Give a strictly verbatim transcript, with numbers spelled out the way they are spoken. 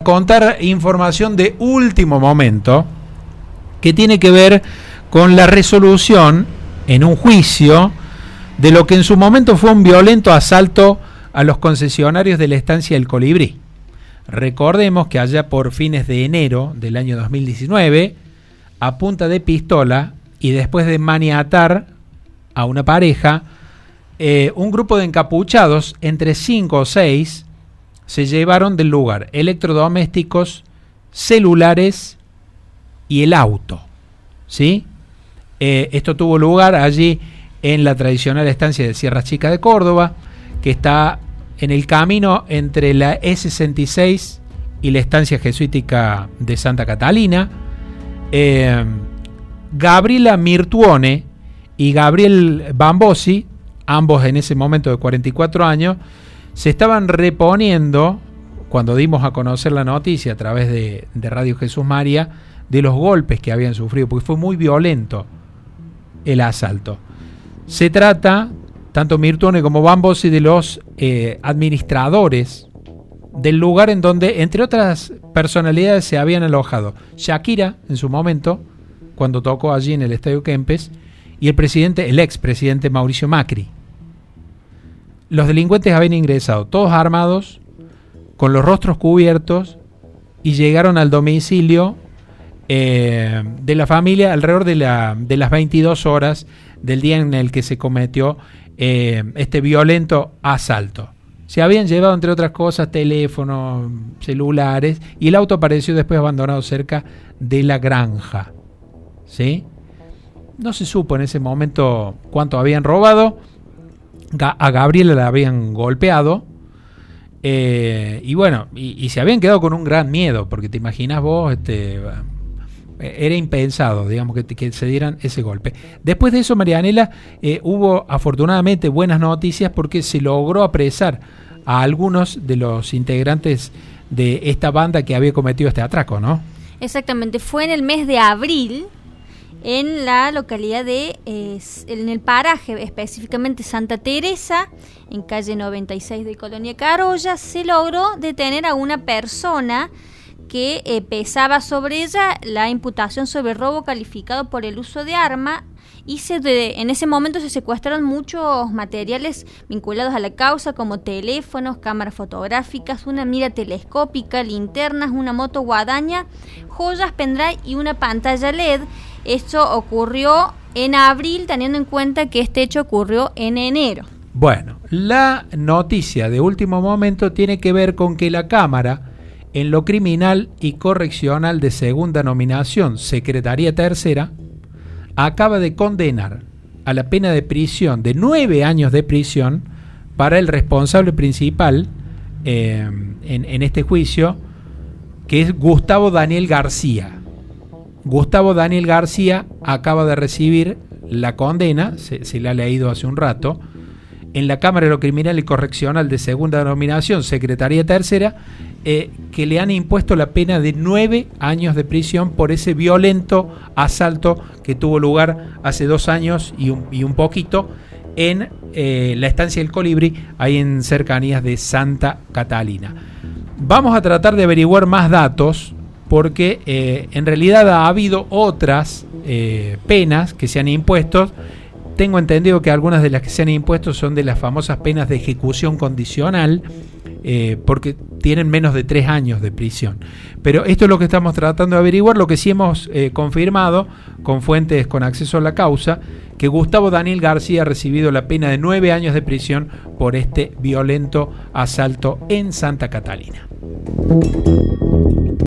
contar información de último momento que tiene que ver con la resolución en un juicio de lo que en su momento fue un violento asalto a los concesionarios de la estancia El Colibrí. Recordemos que allá por fines de enero del año dos mil diecinueve, a punta de pistola y después de maniatar a una pareja, eh, un grupo de encapuchados, entre cinco o seis, se llevaron del lugar electrodomésticos, celulares y el auto, ¿sí? Eh, esto tuvo lugar allí en la tradicional estancia de Sierra Chica de Córdoba, que está en el camino entre la E sesenta y seis y la estancia jesuítica de Santa Catalina. Eh, Gabriela Mirtuone y Gabriel Bambosi, ambos en ese momento de cuarenta y cuatro años, se estaban reponiendo, cuando dimos a conocer la noticia a través de, de Radio Jesús María, de los golpes que habían sufrido, porque fue muy violento el asalto. Se trata, tanto Mirtuone como Bambosi, de los eh, administradores del lugar en donde, entre otras personalidades, se habían alojado Shakira en su momento, cuando tocó allí en el Estadio Kempes, y el presidente, el expresidente Mauricio Macri. Los delincuentes habían ingresado todos armados, con los rostros cubiertos, y llegaron al domicilio eh, de la familia alrededor de, la, de las veintidós horas del día en el que se cometió eh, este violento asalto. Se habían llevado, entre otras cosas, teléfonos, celulares, y el auto apareció después abandonado cerca de la granja, ¿sí? No se supo en ese momento cuánto habían robado. A Gabriela la habían golpeado, eh, y bueno, y, y se habían quedado con un gran miedo, porque te imaginas vos, este, era impensado, digamos, que, que se dieran ese golpe. Después de eso, Marianela, eh, hubo afortunadamente buenas noticias, porque se logró apresar a algunos de los integrantes de esta banda que había cometido este atraco, ¿no? Exactamente, fue en el mes de abril, en la localidad de, eh, en el paraje específicamente Santa Teresa, en calle noventa y seis de Colonia Carolla, se logró detener a una persona que eh, pesaba sobre ella la imputación sobre robo calificado por el uso de arma, y se de, en ese momento se secuestraron muchos materiales vinculados a la causa, como teléfonos, cámaras fotográficas, una mira telescópica, linternas, una moto guadaña, joyas, pendrive y una pantalla L E D. Esto ocurrió en abril, teniendo en cuenta que este hecho ocurrió en enero. Bueno, la noticia de último momento tiene que ver con que la Cámara, en lo criminal y correccional de segunda nominación, Secretaría Tercera, acaba de condenar a la pena de prisión de nueve años de prisión para el responsable principal eh, en, en este juicio, que es Gustavo Daniel García. Gustavo Daniel García acaba de recibir la condena, se, se la ha leído hace un rato, en la Cámara de lo Criminal y Correccional de Segunda Denominación, Secretaría Tercera, eh, que le han impuesto la pena de nueve años de prisión por ese violento asalto que tuvo lugar hace dos años y un, y un poquito en eh, la estancia El Colibrí, ahí en cercanías de Santa Catalina. Vamos a tratar de averiguar más datos, porque eh, en realidad ha habido otras eh, penas que se han impuesto. Tengo entendido que algunas de las que se han impuesto son de las famosas penas de ejecución condicional, eh, porque tienen menos de tres años de prisión. Pero esto es lo que estamos tratando de averiguar. Lo que sí hemos eh, confirmado con fuentes con acceso a la causa, que Gustavo Daniel García ha recibido la pena de nueve años de prisión por este violento asalto en Santa Catalina.